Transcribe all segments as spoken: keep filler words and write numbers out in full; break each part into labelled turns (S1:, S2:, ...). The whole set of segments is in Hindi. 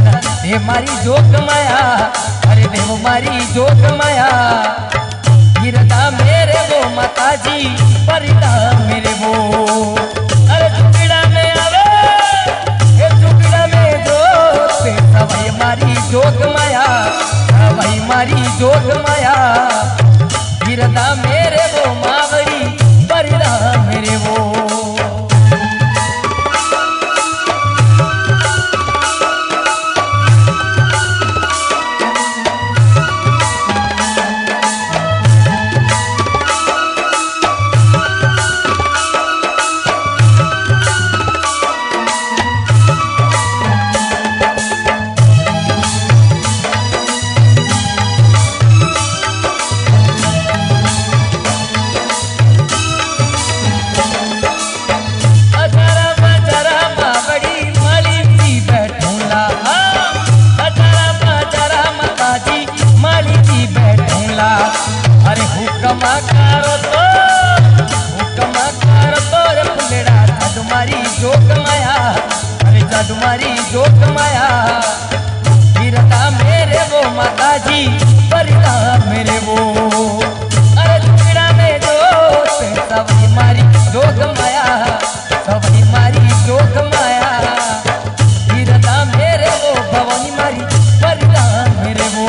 S1: हे मारी जोग माया, अरे देव मारी जोग माया। गिरदा मेरे वो माता जी परिदा मेरे वो, अरे टुकड़ा में आवे हे टुकड़ा में जो सवाई मारी जोग माया, सवाई मारी जोग माया। गिरदा मेरे वो मावड़ी परिदा मेरे वो। अरे हुक्मा करो तो हुक्मा करो तो रे फुलड़ा जादू मारी जोग माया, अरे जादू मारी जोग माया। गिरदा मेरे वो माता जी परिदा मेरे वो, अरे टुकड़ा में जो सवाई मारी जोग माया, सवाई मारी जोग माया। गिरदा मेरे वो भवानी मारी परिदा मेरे वो।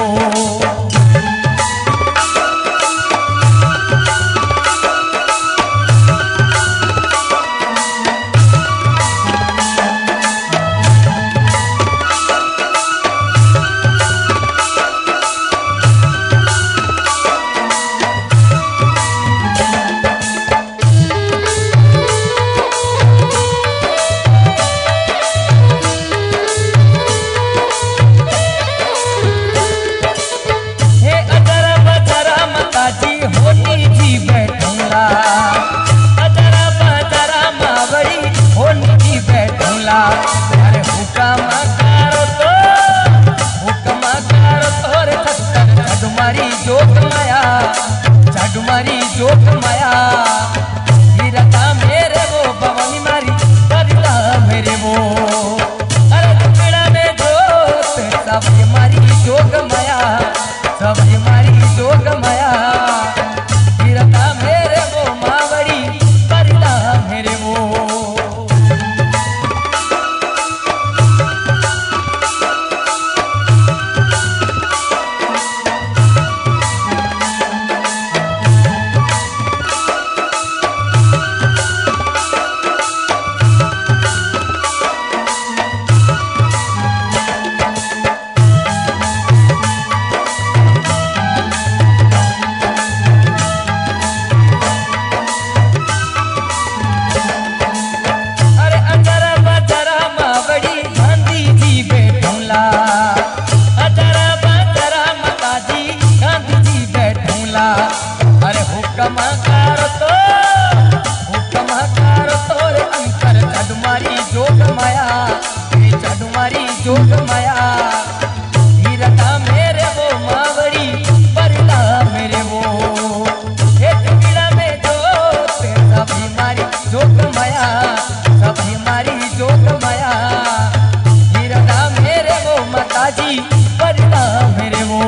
S1: अरे हुक्मा करो तो हुक्मा करो तो रे सत्तर जादू मारी जोग माया, जादू मारी जोग माया। गिरदा मेरे वो भवानी मारी परिदा मेरे वो, अरे टुकड़ा में जो सवाई मारी जोग माया, सवाई मारी जोग माया। गिरदा मेरे वो मावड़ी परिदा मेरे वो। अरे हुक्मा करो तो हुक्मा करो तो रे अंतर जादू मारी जोग माया, हे जादू मारी जोग माया। गिरदा मेरे वो मावड़ी परिदा मेरे वो, हे टुकड़ा में जो सभी मारी जोग माया, सभी मारी जोग माया। गिरदा मेरे वो माता जी परिदा मेरे वो।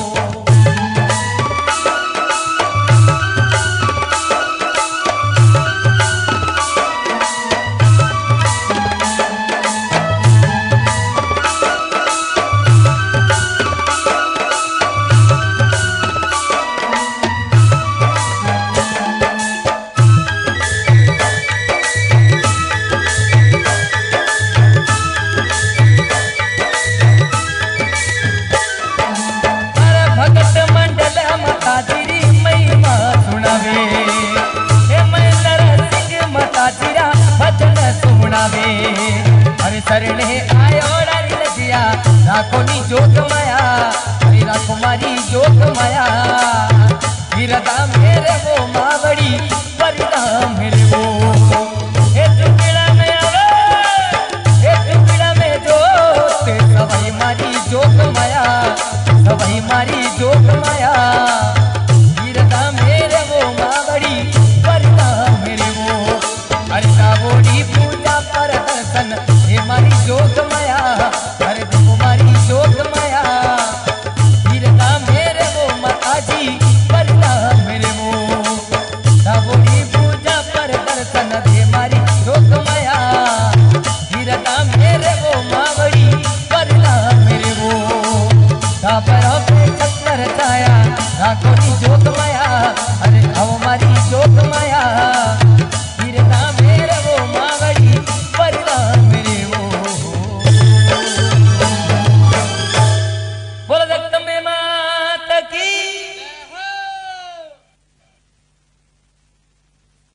S1: अरे सरने आयो डाली लजिया राखो नी जोग माया, अरे राखो मारी जोग माया। गिरदा मेरे वो मावड़ी परिदा मेरे वो, हे टुकड़ा में आवे हे टुकड़ा में जो सवाई मारी जोग माया, सवाई मारी जोग माया। गिरदा मेरे वो मावड़ी परिदा मेरे वो, अरे दावोड़ी पूजा पर दर्शन हे मारी जोग माया, अरे देखो मारी रचाया राखोनी जोग माया।